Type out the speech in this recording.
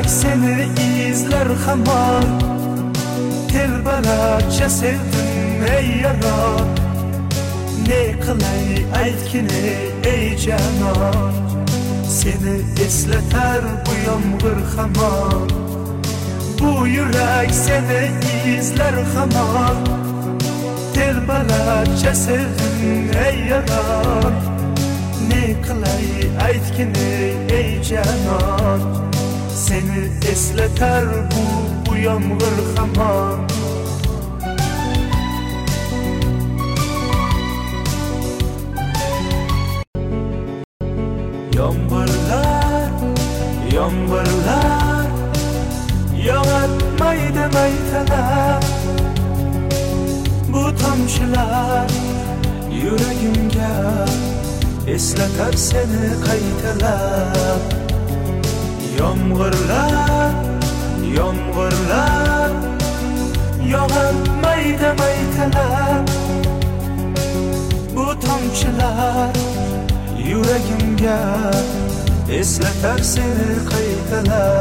yürek seni izler hamar. Telbalarcha sevdim ey yarar. Ne qilay aytgini ey canon. Seni esleter bu yomg'ir hamar. Bu yürek seni izler hamar. Telbalarcha sevdim ey yarar. Ne qilay aytgini ey canon. Seni esleter bu yomg'ir hamar. Yomg'irlar, yomg'irlar yog'atmaydi maytalar. Bu tomchilar yuragimga eslatar seni qaytalab. Yomg'irlar, yomg'irlar yog'atmaydi maytalar. Bu tomchilar yuragimga eslatar seni qaytalab.